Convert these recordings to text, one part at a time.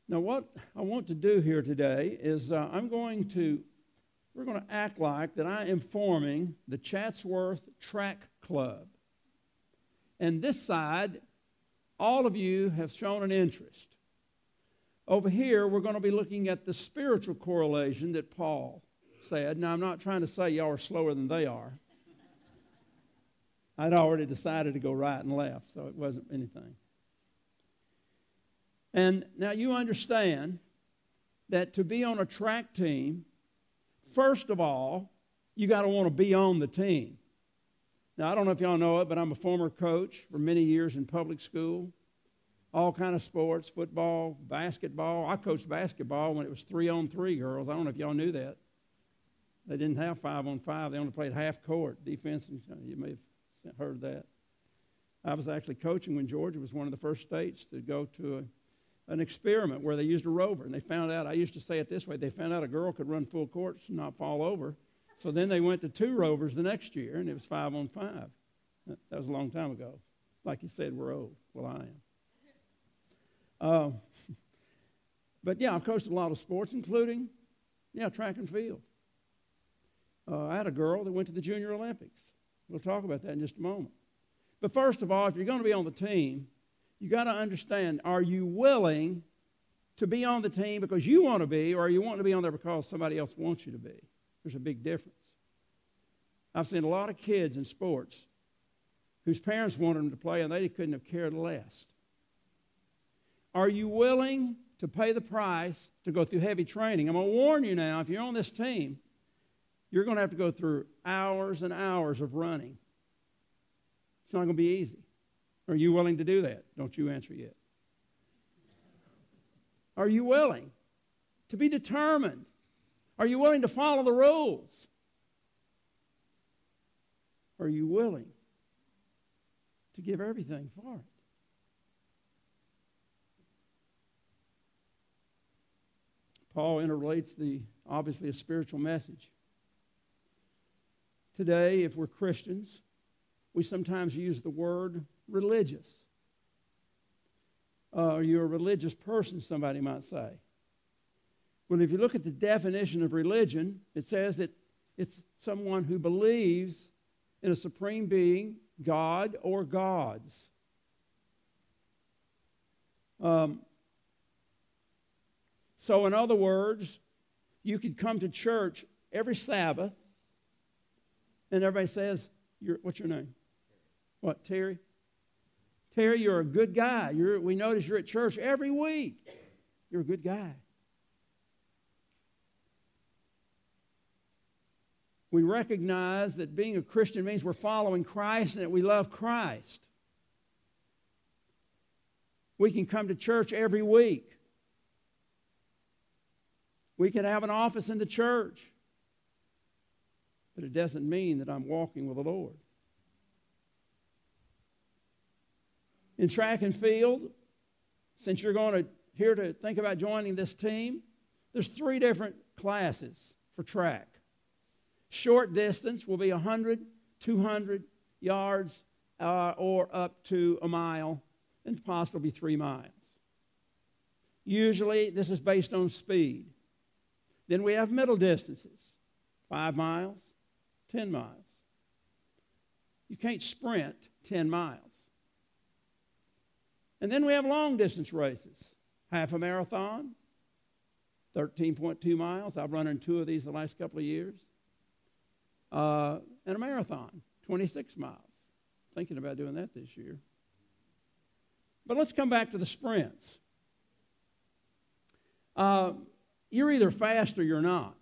Now, what I want to do here today is we're going to act like that I am forming the Chatsworth Track Club. And this side, all of you have shown an interest. Over here, we're going to be looking at the spiritual correlation that Paul said. Now, I'm not trying to say y'all are slower than they are. I'd already decided to go right and left, so it wasn't anything. And now you understand that to be on a track team, first of all, you got to want to be on the team. Now, I don't know if y'all know it, but I'm a former coach for many years in public school. All kind of sports, football, basketball. I coached basketball when it was 3-on-3, girls. I don't know if y'all knew that. They didn't have 5-on-5. They only played half court defense. You may have heard that. I was actually coaching when Georgia was one of the first states to go to an experiment where they used a rover. And they found out, I used to say it this way, they found out a girl could run full court and not fall over. So then they went to 2 rovers the next year, and it was 5-on-5. That was a long time ago. Like you said, we're old. Well, I am. But, yeah, I've coached a lot of sports, including, track and field. I had a girl that went to the Junior Olympics. We'll talk about that in just a moment. But first of all, if you're going to be on the team, you got to understand, are you willing to be on the team because you want to be, or are you wanting to be on there because somebody else wants you to be? There's a big difference. I've seen a lot of kids in sports whose parents wanted them to play, and they couldn't have cared less. Are you willing to pay the price to go through heavy training? I'm going to warn you now, if you're on this team, you're going to have to go through hours and hours of running. It's not going to be easy. Are you willing to do that? Don't you answer yet. Are you willing to be determined? Are you willing to follow the rules? Are you willing to give everything for it? Paul interrelates obviously a spiritual message. Today, if we're Christians, we sometimes use the word religious. You're a religious person, somebody might say. Well, if you look at the definition of religion, it says that it's someone who believes in a supreme being, God or gods. So in other words, you could come to church every Sabbath, and everybody says, what's your name? What, Terry? Terry, you're a good guy. We notice you're at church every week. You're a good guy. We recognize that being a Christian means we're following Christ and that we love Christ. We can come to church every week. We can have an office in the church. But it doesn't mean that I'm walking with the Lord. In track and field, since you're here to think about joining this team, there's 3 different classes for track. Short distance will be 100, 200 yards, or up to a mile, and possibly 3 miles. Usually, this is based on speed. Then we have middle distances, 5 miles, 10 miles. You can't sprint 10 miles. And then we have long distance races, half a marathon, 13.2 miles. I've run in 2 of these the last couple of years. And a marathon, 26 miles. Thinking about doing that this year. But let's come back to the sprints. You're either fast or you're not.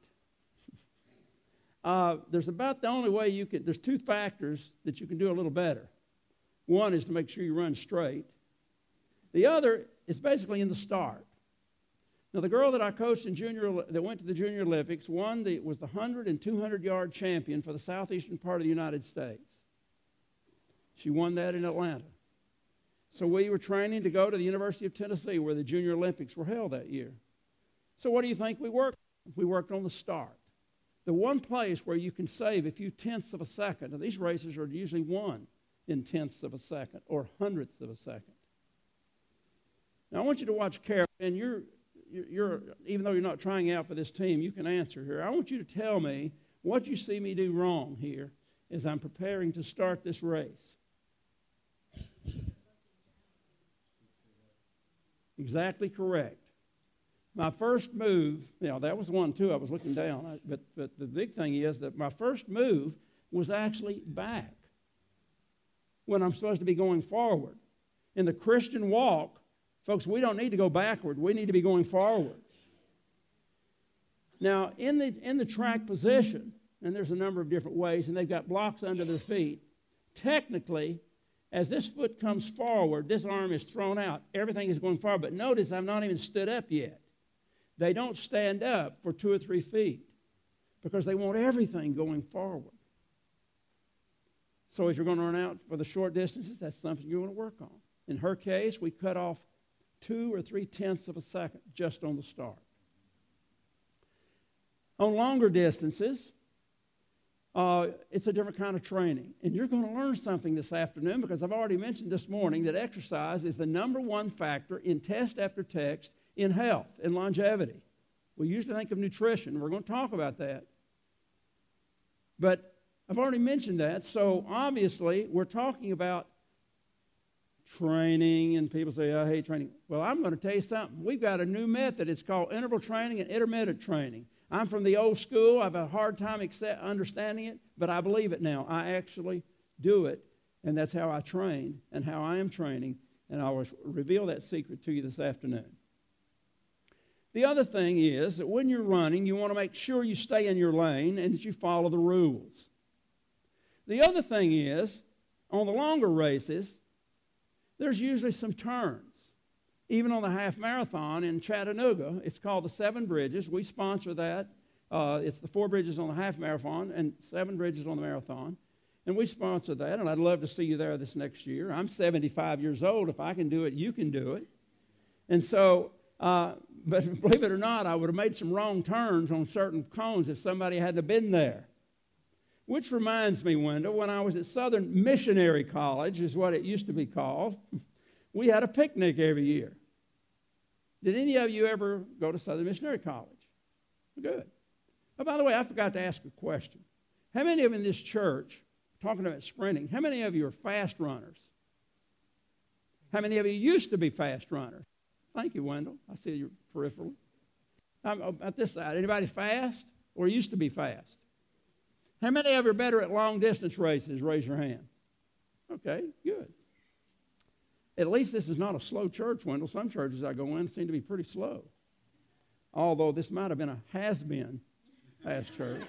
There's about the only way there's 2 factors that you can do a little better. One is to make sure you run straight. The other is basically in the start. Now, the girl that I coached that went to the Junior Olympics was the 100 and 200-yard champion for the southeastern part of the United States. She won that in Atlanta. So we were training to go to the University of Tennessee where the Junior Olympics were held that year. So what do you think we worked on? We worked on the start. The one place where you can save a few tenths of a second, and these races are usually won in tenths of a second or hundredths of a second. Now, I want you to watch carefully, and even though you're not trying out for this team, you can answer here. I want you to tell me what you see me do wrong here as I'm preparing to start this race. Exactly correct. My first move, that was one too. I was looking down. But the big thing is that my first move was actually back when I'm supposed to be going forward. In the Christian walk, folks, we don't need to go backward. We need to be going forward. Now, in the track position, and there's a number of different ways, and they've got blocks under their feet. Technically, as this foot comes forward, this arm is thrown out. Everything is going forward. But notice I've not even stood up yet. They don't stand up for 2 or 3 feet because they want everything going forward. So if you're going to run out for the short distances, that's something you want to work on. In her case, we cut off 2 or 3/10 of a second just on the start. On longer distances, it's a different kind of training. And you're going to learn something this afternoon because I've already mentioned this morning that exercise is the number one factor in test after test in health and longevity. We usually think of nutrition. We're going to talk about that. But I've already mentioned that. So obviously, we're talking about training, and people say, I hate training. Well, I'm going to tell you something. We've got a new method. It's called interval training and intermittent training. I'm from the old school. I've had a hard time understanding it, but I believe it now. I actually do it, and that's how I train and how I am training, and I will reveal that secret to you this afternoon. The other thing is that when you're running, you want to make sure you stay in your lane and that you follow the rules. The other thing is, on the longer races, there's usually some turns. Even on the half marathon in Chattanooga, it's called the 7 Bridges. We sponsor that. It's the 4 bridges on the half marathon and 7 bridges on the marathon. And we sponsor that, and I'd love to see you there this next year. I'm 75 years old. If I can do it, you can do it. And so, but believe it or not, I would have made some wrong turns on certain cones if somebody hadn't been there. Which reminds me, Wendell, when I was at Southern Missionary College, is what it used to be called, we had a picnic every year. Did any of you ever go to Southern Missionary College? Good. Oh, by the way, I forgot to ask a question. How many of you in this church, talking about sprinting, how many of you are fast runners? How many of you used to be fast runners? Thank you, Wendell. I see you peripherally. At this side, anybody fast or used to be fast? How many of you are better at long-distance races? Raise your hand. Okay, good. At least this is not a slow church, Wendell. Some churches I go in seem to be pretty slow. Although this might have been a has-been fast church.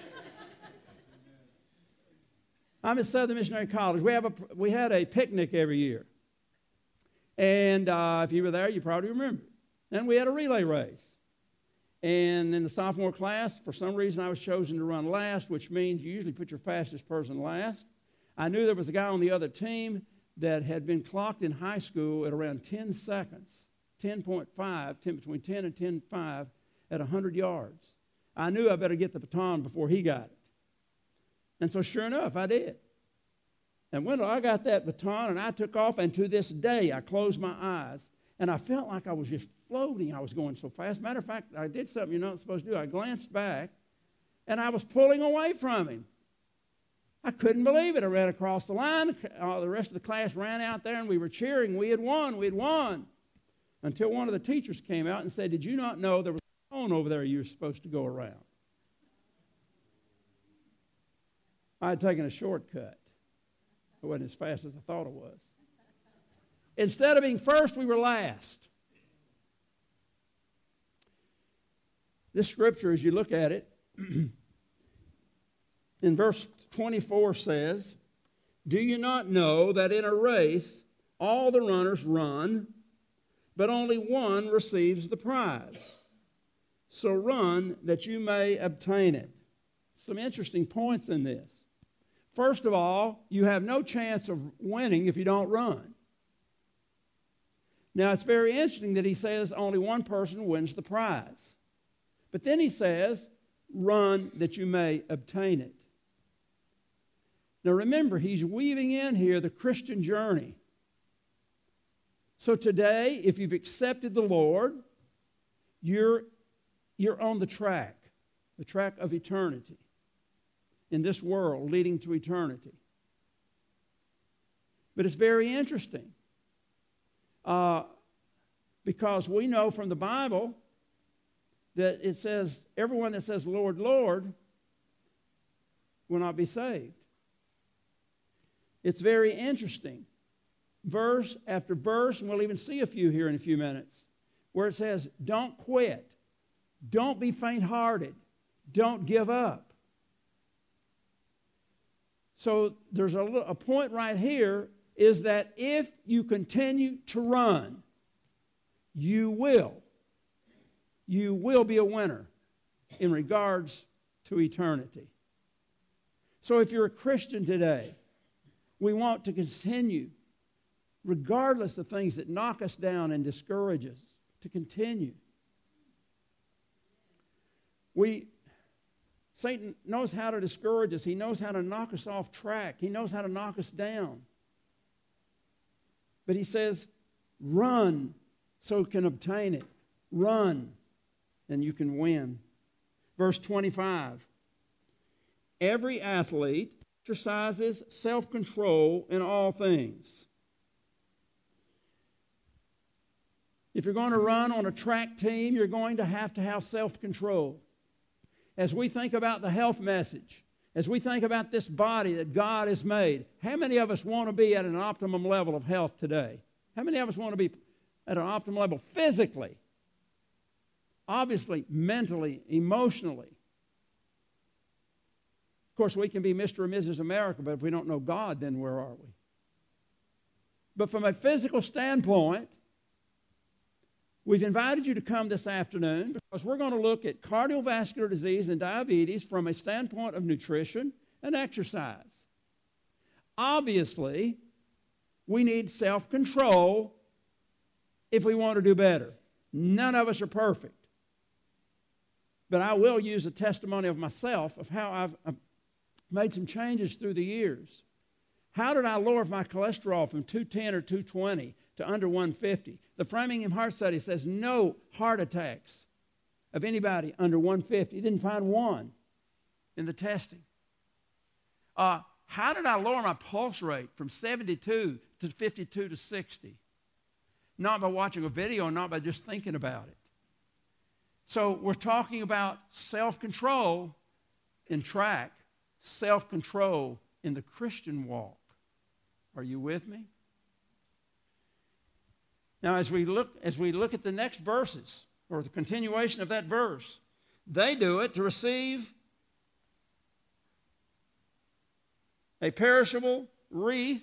I'm at Southern Missionary College. We had a picnic every year. And if you were there, you probably remember. And we had a relay race. And in the sophomore class, for some reason, I was chosen to run last, which means you usually put your fastest person last. I knew there was a guy on the other team that had been clocked in high school at around 10 seconds, 10.5, between 10 and 10.5 at 100 yards. I knew I better get the baton before he got it. And so sure enough, I did. And when I got that baton and I took off, and to this day, I closed my eyes, and I felt like I was just floating. I was going so fast. Matter of fact, I did something you're not supposed to do. I glanced back, and I was pulling away from him. I couldn't believe it. I ran across the line. The rest of the class ran out there, and we were cheering. We had won. We had won. Until one of the teachers came out and said, did you not know there was a cone over there you were supposed to go around? I had taken a shortcut. It wasn't as fast as I thought it was. Instead of being first, we were last. This scripture, as you look at it, in verse 24 says, do you not know that in a race all the runners run, but only one receives the prize? So run that you may obtain it. Some interesting points in this. First of all, you have no chance of winning if you don't run. Now, it's very interesting that he says only one person wins the prize. But then he says, run that you may obtain it. Now, remember, he's weaving in here the Christian journey. So today, if you've accepted the Lord, you're on the track of eternity, in this world leading to eternity. But it's very interesting because we know from the Bible that it says, everyone that says, Lord, Lord, will not be saved. It's very interesting. Verse after verse, and we'll even see a few here in a few minutes, where it says, don't quit. Don't be faint-hearted. Don't give up. So there's a point right here is that if you continue to run, you will be a winner in regards to eternity. So if you're a Christian today, we want to continue, regardless of things that knock us down and discourage us, to continue. Satan knows how to discourage us. He knows how to knock us off track. He knows how to knock us down. But he says, run so you can obtain it. Run and you can win. Verse 25. Every athlete exercises self-control in all things. If you're going to run on a track team, you're going to have self-control. As we think about the health message, as we think about this body that God has made, how many of us want to be at an optimum level of health today? How many of us want to be at an optimum level physically? Obviously, mentally, emotionally. Of course, we can be Mr. or Mrs. America, but if we don't know God, then where are we? But from a physical standpoint, we've invited you to come this afternoon because we're going to look at cardiovascular disease and diabetes from a standpoint of nutrition and exercise. Obviously, we need self-control if we want to do better. None of us are perfect. But I will use a testimony of myself of how I've made some changes through the years. How did I lower my cholesterol from 210 or 220 to under 150? The Framingham Heart Study says no heart attacks of anybody under 150. It didn't find one in the testing. How did I lower my pulse rate from 72 to 52 to 60? Not by watching a video, not by just thinking about it. So we're talking about self-control in track, self-control in the Christian walk. Are you with me? Now, as we look at the next verses, or the continuation of that verse, they do it to receive a perishable wreath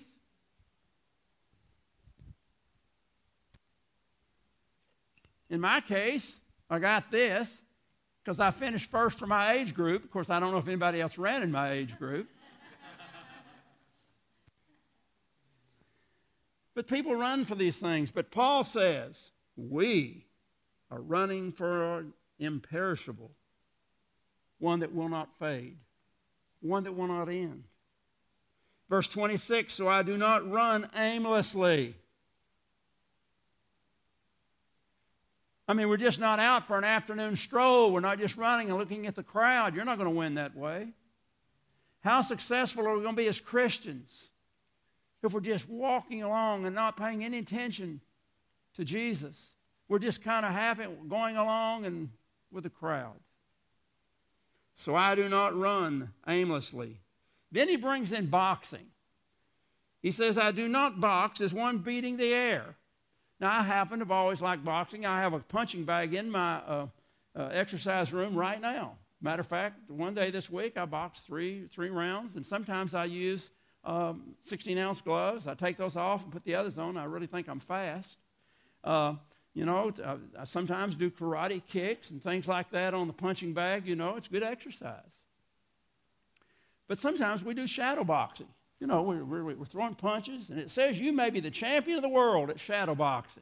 in my case, I got this because I finished first for my age group. Of course, I don't know if anybody else ran in my age group. But people run for these things. But Paul says, we are running for an imperishable, one that will not fade, one that will not end. Verse 26, so I do not run aimlessly. I mean, we're just not out for an afternoon stroll. We're not just running and looking at the crowd. You're not going to win that way. How successful are we going to be as Christians if we're just walking along and not paying any attention to Jesus? We're just kind of happy going along and with the crowd. So I do not run aimlessly. Then he brings in boxing. He says, I do not box as one beating the air. Now, I happen to have always liked boxing. I have a punching bag in my exercise room right now. Matter of fact, one day this week I boxed three rounds, and sometimes I use 16-ounce gloves. I take those off and put the others on. I really think I'm fast. I sometimes do karate kicks and things like that on the punching bag. It's good exercise. But sometimes we do shadow boxing. We're throwing punches, and it says you may be the champion of the world at shadow boxing.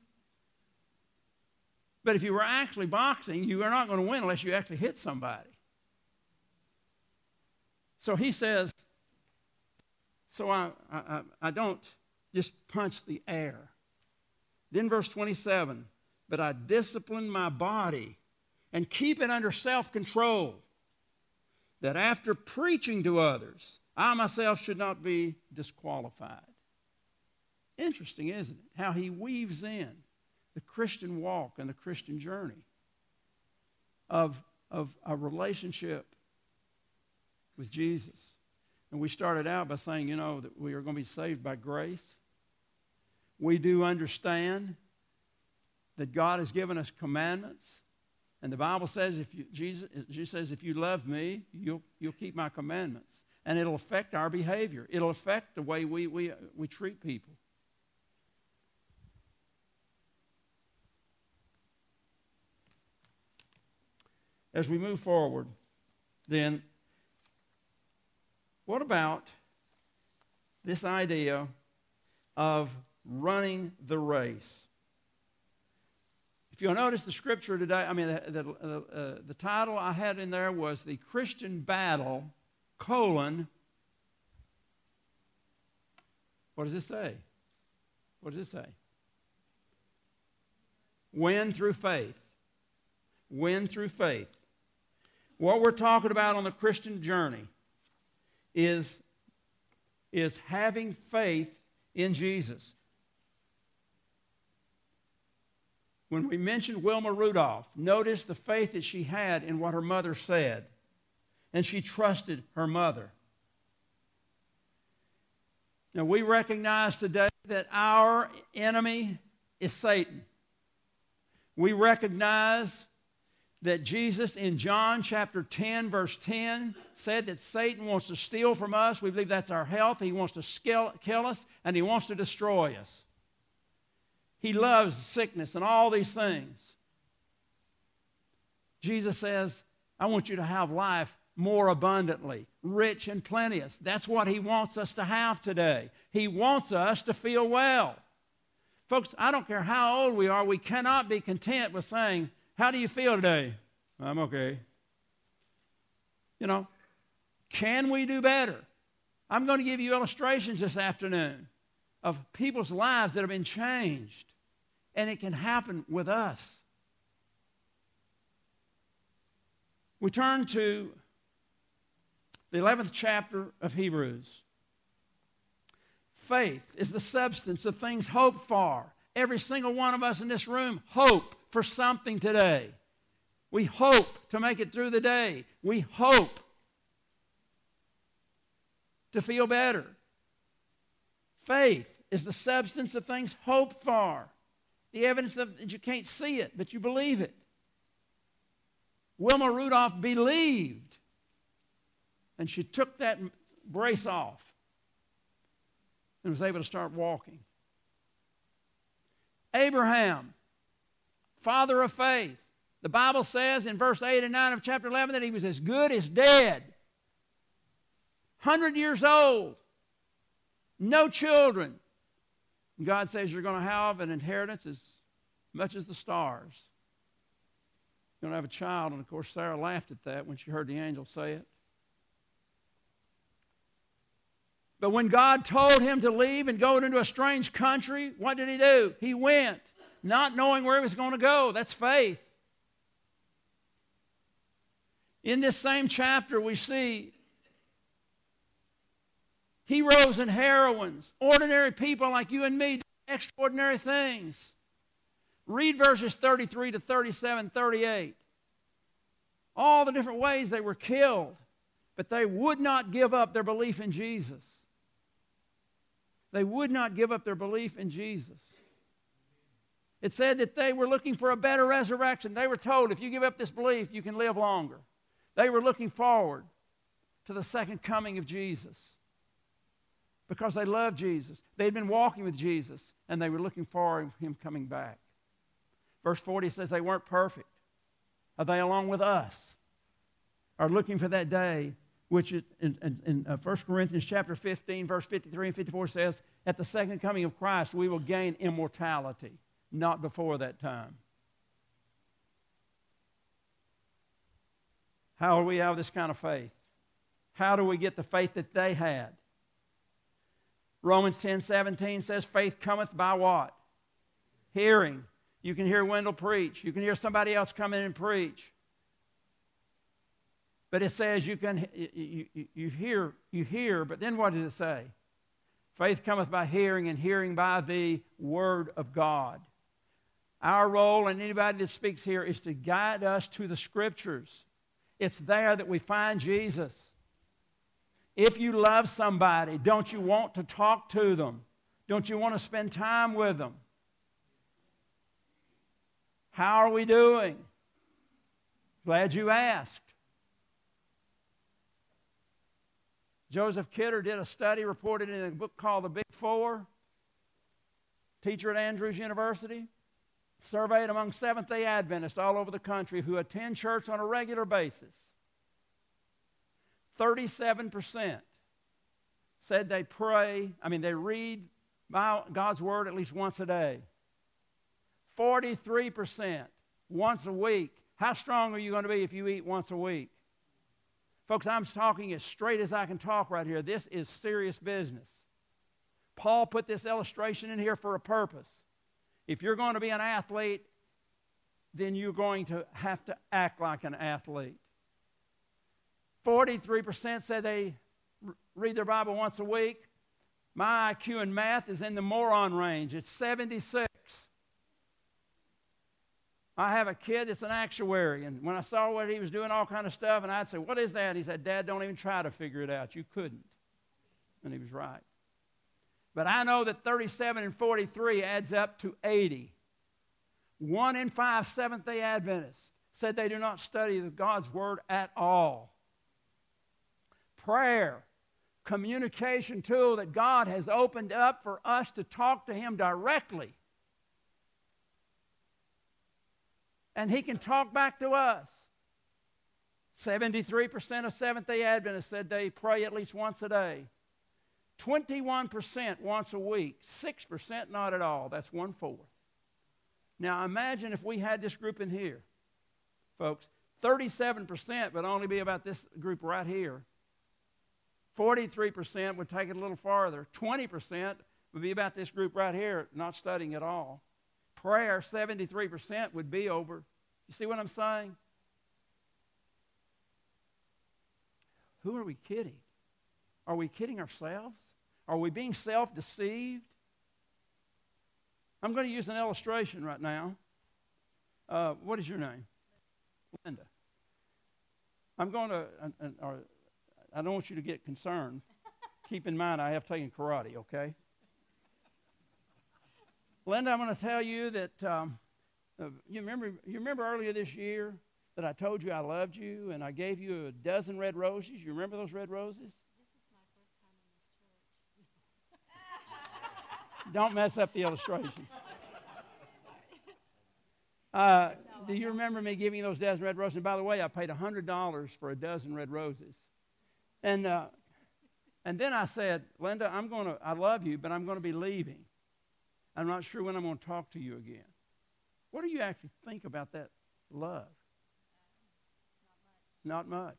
But if you were actually boxing, you are not going to win unless you actually hit somebody. So he says, so I don't just punch the air. Then verse 27, but I discipline my body and keep it under self-control, that after preaching to others, I myself should not be disqualified. Interesting, isn't it? How he weaves in the Christian walk and the Christian journey of a relationship with Jesus. And we started out by saying, that we are going to be saved by grace. We do understand that God has given us commandments. And the Bible says, Jesus says, if you love me, you'll keep my commandments. And it'll affect our behavior. It'll affect the way we treat people. As we move forward, then, what about this idea of running the race? If you'll notice the scripture today, the title I had in there was The Christian Battle, what does it say? What does it say? Win through faith. Win through faith. What we're talking about on the Christian journey is having faith in Jesus. When we mentioned Wilma Rudolph, notice the faith that she had in what her mother said. And she trusted her mother. Now, we recognize today that our enemy is Satan. We recognize that Jesus in John chapter 10, verse 10, said that Satan wants to steal from us. We believe that's our health. He wants to kill us, and he wants to destroy us. He loves sickness and all these things. Jesus says, I want you to have life more abundantly, rich and plenteous. That's what he wants us to have today. He wants us to feel well. Folks, I don't care how old we are, we cannot be content with saying, how do you feel today? I'm okay. Can we do better? I'm going to give you illustrations this afternoon of people's lives that have been changed. And it can happen with us. We turn to the 11th chapter of Hebrews. Faith is the substance of things hoped for. Every single one of us in this room hope for something today. We hope to make it through the day. We hope to feel better. Faith is the substance of things hoped for. The evidence that you can't see it, but you believe it. Wilma Rudolph believed, and she took that brace off and was able to start walking. Abraham, father of faith. The Bible says in verse 8 and 9 of chapter 11 that he was as good as dead. 100 years old. No children. And God says you're going to have an inheritance as much as the stars. You're going to have a child. And of course Sarah laughed at that when she heard the angel say it. But when God told him to leave and go into a strange country, what did he do? He went, not knowing where he was going to go. That's faith. In this same chapter, we see heroes and heroines, ordinary people like you and me, do extraordinary things. Read verses 33 to 37, 38. All the different ways they were killed, but they would not give up their belief in Jesus. They would not give up their belief in Jesus. It said that they were looking for a better resurrection. They were told, if you give up this belief, you can live longer. They were looking forward to the second coming of Jesus because they loved Jesus. They'd been walking with Jesus, and they were looking forward to him coming back. Verse 40 says they weren't perfect. Are they, along with us, are looking for that day, which in 1 Corinthians chapter 15, verse 53 and 54 says, at the second coming of Christ, we will gain immortality, not before that time. How do we have this kind of faith? How do we get the faith that they had? Romans 10:17 says, faith cometh by what? Hearing. You can hear Wendell preach. You can hear somebody else come in and preach. But it says you hear, but then what does it say? Faith cometh by hearing, and hearing by the Word of God. Our role, and anybody that speaks here, is to guide us to the Scriptures. It's there that we find Jesus. If you love somebody, don't you want to talk to them? Don't you want to spend time with them? How are we doing? Glad you asked. Joseph Kidder did a study reported in a book called The Big Four. Teacher at Andrews University. Surveyed among Seventh-day Adventists all over the country who attend church on a regular basis. 37% said they they read God's Word at least once a day. 43% once a week. How strong are you going to be if you eat once a week? Folks, I'm talking as straight as I can talk right here. This is serious business. Paul put this illustration in here for a purpose. If you're going to be an athlete, then you're going to have to act like an athlete. 43% said they read their Bible once a week. My IQ in math is in the moron range. It's 76. I have a kid that's an actuary, and when I saw what he was doing, all kind of stuff, and I'd say, what is that? And he said, Dad, don't even try to figure it out. You couldn't. And he was right. But I know that 37 and 43 adds up to 80. 1 in 5 Seventh-day Adventists said they do not study God's Word at all. Prayer, communication tool that God has opened up for us to talk to Him directly. And He can talk back to us. 73% of Seventh-day Adventists said they pray at least once a day. 21% once a week. 6% not at all. That's 1/4. Now imagine if we had this group in here, folks. 37% would only be about this group right here. 43% would take it a little farther. 20% would be about this group right here, not studying at all. Prayer, 73% would be over. You see what I'm saying? Who are we kidding? Are we kidding ourselves? Are we being self-deceived? I'm going to use an illustration right now. What is your name? Linda. I'm going to, I don't want you to get concerned. Keep in mind I have taken karate, okay? Linda, I'm going to tell you that you remember earlier this year that I told you I loved you and I gave you a dozen red roses. You remember those red roses? This is my first time in this church. Don't mess up the illustration. Do you remember me giving you those dozen red roses? And by the way, I paid $100 for a dozen red roses. And then I said, Linda, I love you, but I'm going to be leaving. I'm not sure when I'm going to talk to you again. What do you actually think about that love? Not much.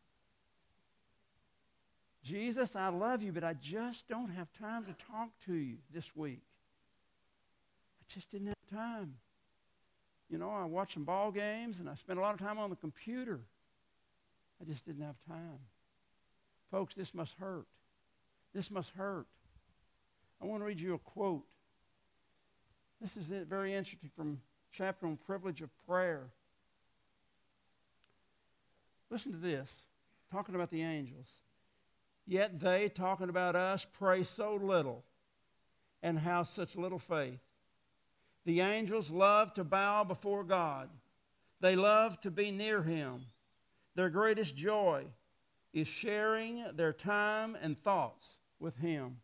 Jesus, I love you, but I just don't have time to talk to you this week. I just didn't have time. You know, I watched some ball games, and I spent a lot of time on the computer. I just didn't have time. Folks, this must hurt. This must hurt. I want to read you a quote. This is very interesting from chapter on privilege of prayer. Listen to this, talking about the angels. Yet they, talking about us, pray so little and have such little faith. The angels love to bow before God. They love to be near Him. Their greatest joy is sharing their time and thoughts with Him.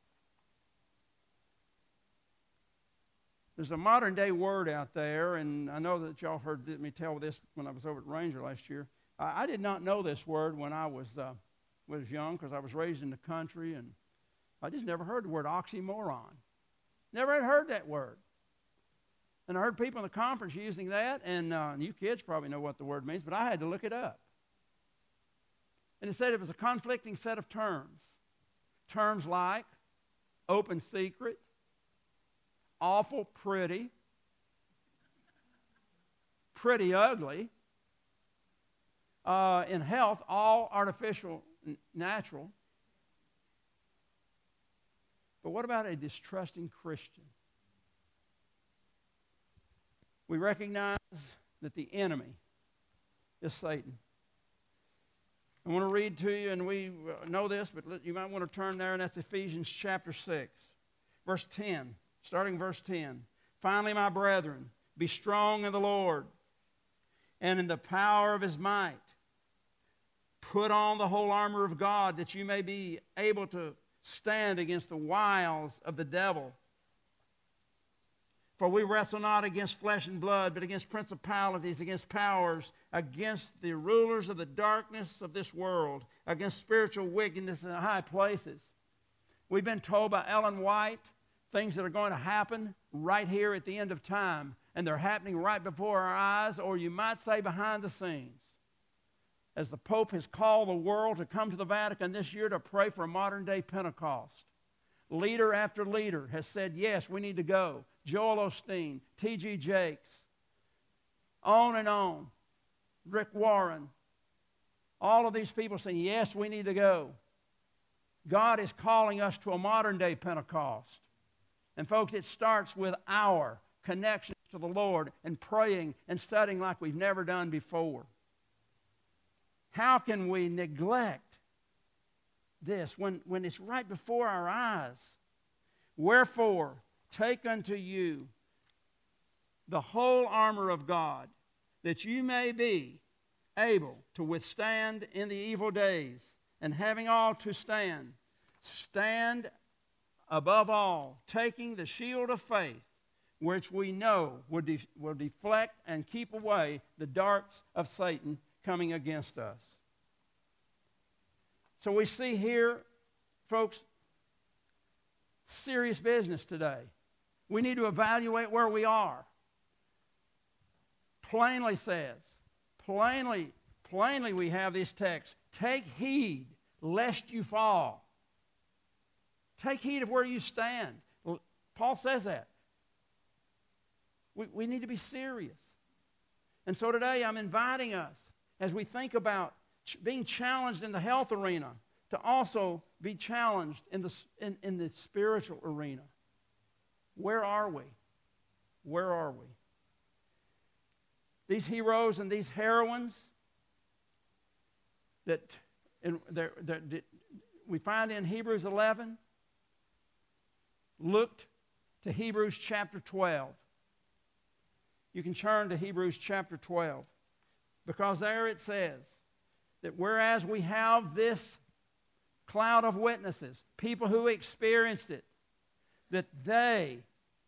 There's a modern day word out there, and I know that y'all heard me tell this when I was over at Ranger last year. I did not know this word when I was young because I was raised in the country, and I just never heard the word oxymoron. Never had heard that word. And I heard people in the conference using that, and you kids probably know what the word means, but I had to look it up. And it said it was a conflicting set of terms. Terms like open secret, awful pretty, pretty ugly. In health, all artificial, natural. But what about a distrusting Christian? We recognize that the enemy is Satan. I want to read to you, and we know this, but you might want to turn there, and that's Ephesians chapter 6, verse 10, starting verse 10. Finally, my brethren, be strong in the Lord and in the power of his might. Put on the whole armor of God, that you may be able to stand against the wiles of the devil. For we wrestle not against flesh and blood, but against principalities, against powers, against the rulers of the darkness of this world, against spiritual wickedness in the high places. We've been told by Ellen White things that are going to happen right here at the end of time, and they're happening right before our eyes, or you might say behind the scenes. As the Pope has called the world to come to the Vatican this year to pray for a modern-day Pentecost. Leader after leader has said, yes, we need to go. Joel Osteen, T.G. Jakes, on and on. Rick Warren. All of these people saying, yes, we need to go. God is calling us to a modern-day Pentecost. And folks, it starts with our connection to the Lord and praying and studying like we've never done before. How can we neglect this when it's right before our eyes? Wherefore, take unto you the whole armor of God, that you may be able to withstand in the evil days, and having all to stand, stand above all, taking the shield of faith, which we know will deflect and keep away the darts of Satan coming against us. So we see here, folks, serious business today. We need to evaluate where we are. Plainly says, plainly we have this text, take heed lest you fall. Take heed of where you stand. Paul says that. We need to be serious. And so today I'm inviting us, as we think about being challenged in the health arena, to also be challenged in the spiritual arena. Where are we? Where are we? These heroes and these heroines that we find in Hebrews 11 looked to Hebrews chapter 12. You can turn to Hebrews chapter 12, because there it says that whereas we have this cloud of witnesses, people who experienced it, that they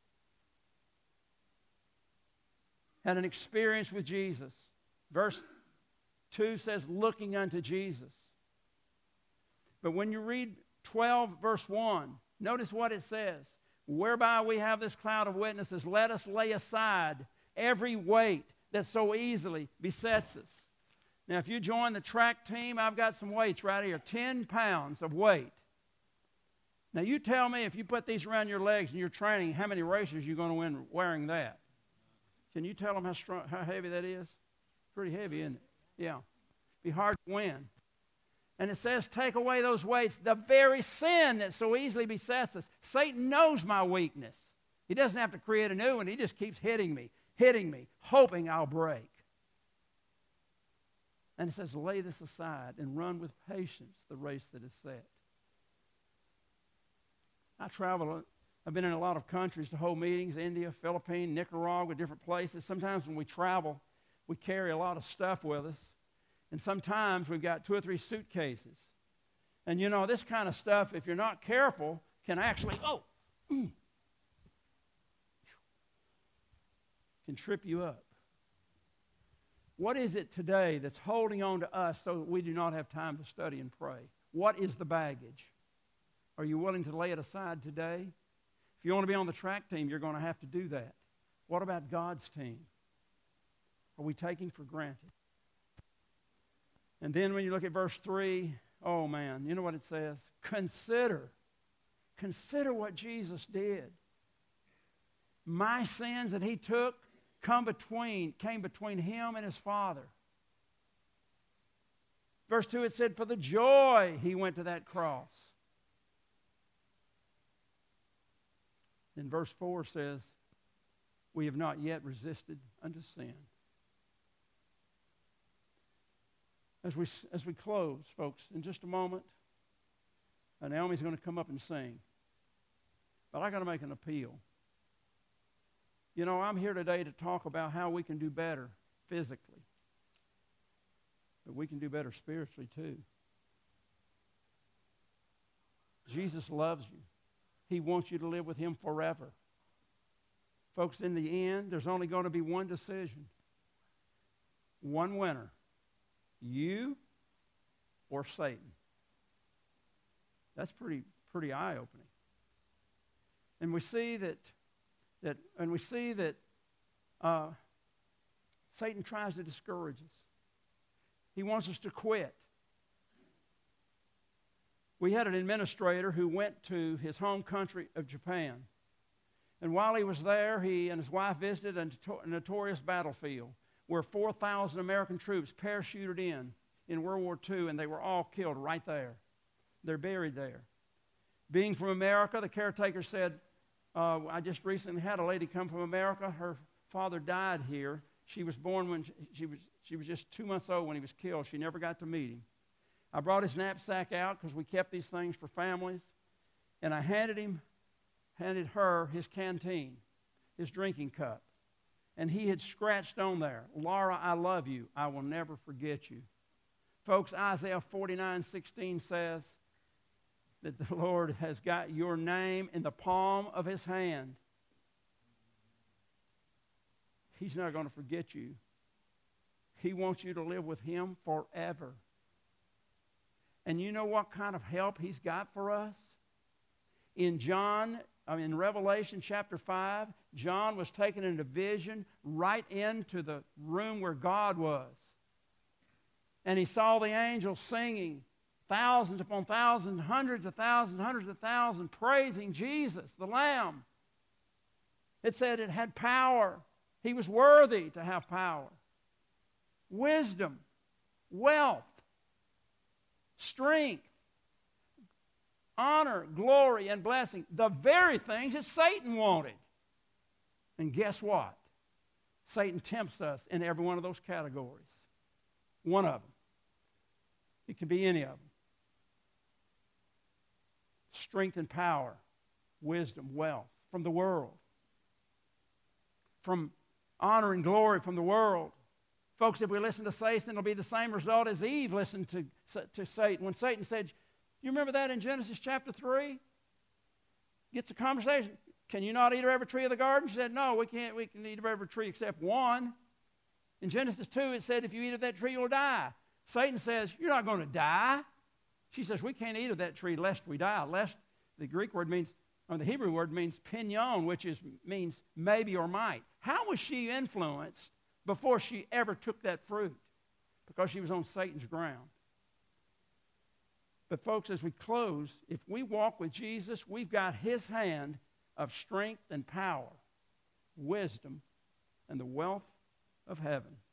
had an experience with Jesus. Verse 2 says, looking unto Jesus. But when you read 12, verse 1, notice what it says. Whereby we have this cloud of witnesses, let us lay aside every weight that so easily besets us. Now, if you join the track team, I've got some weights right here, 10 pounds of weight. Now, you tell me if you put these around your legs and you're training, how many races you're going to win wearing that? Can you tell them how heavy that is? Pretty heavy, isn't it? Yeah. Be hard to win. And it says, take away those weights, the very sin that so easily besets us. Satan knows my weakness. He doesn't have to create a new one. He just keeps hitting me, hoping I'll break. And it says, lay this aside and run with patience the race that is set. I travel. I've been in a lot of countries to hold meetings, India, Philippines, Nicaragua, different places. Sometimes when we travel, we carry a lot of stuff with us. And sometimes we've got 2 or 3 suitcases. And you know, this kind of stuff, if you're not careful, can actually, can trip you up. What is it today that's holding on to us so that we do not have time to study and pray? What is the baggage? Are you willing to lay it aside today? If you want to be on the track team, you're going to have to do that. What about God's team? Are we taking for granted? And then when you look at verse 3, oh man, you know what it says? Consider what Jesus did. My sins that he took, came between him and his Father. Verse 2, it said, for the joy he went to that cross. Then verse 4 says, we have not yet resisted unto sin. As we close, folks, in just a moment, Naomi's going to come up and sing. But I got to make an appeal. You know, I'm here today to talk about how we can do better physically. But we can do better spiritually too. Jesus loves you. He wants you to live with him forever. Folks, in the end, there's only going to be one decision. One winner. You or Satan. That's pretty eye-opening. And we see that Satan tries to discourage us. He wants us to quit. We had an administrator who went to his home country of Japan. And while he was there, he and his wife visited a notorious battlefield where 4,000 American troops parachuted in World War II, and they were all killed right there. They're buried there. Being from America, the caretaker said, I just recently had a lady come from America. Her father died here. She was born when she was just 2 months old when he was killed. She never got to meet him. I brought his knapsack out because we kept these things for families, and I handed her his canteen, his drinking cup. And he had scratched on there, Laura, I love you. I will never forget you. Folks, Isaiah 49:16 says that the Lord has got your name in the palm of his hand. He's not going to forget you. He wants you to live with him forever. And you know what kind of help he's got for us? In Revelation chapter 5, John was taken in a vision right into the room where God was. And he saw the angels singing, thousands upon thousands, hundreds of thousands, praising Jesus, the Lamb. It said it had power. He was worthy to have power. Wisdom, wealth, strength, honor, glory, and blessing. The very things that Satan wanted. And guess what? Satan tempts us in every one of those categories. One of them. It could be any of them. Strength and power, wisdom, wealth from the world. From honor and glory from the world. Folks, if we listen to Satan, it'll be the same result as Eve listened to Satan. When Satan said, you remember that in Genesis chapter 3? Gets the conversation. Can you not eat of every tree of the garden? She said, no, we can't. We can eat of every tree except one. In Genesis 2, it said, if you eat of that tree, you'll die. Satan says, you're not going to die. She says, we can't eat of that tree lest we die. Lest, the Greek word means, or the Hebrew word means pinyon, which means maybe or might. How was she influenced before she ever took that fruit? Because she was on Satan's ground. But folks, as we close, if we walk with Jesus, we've got his hand of strength and power, wisdom, and the wealth of heaven.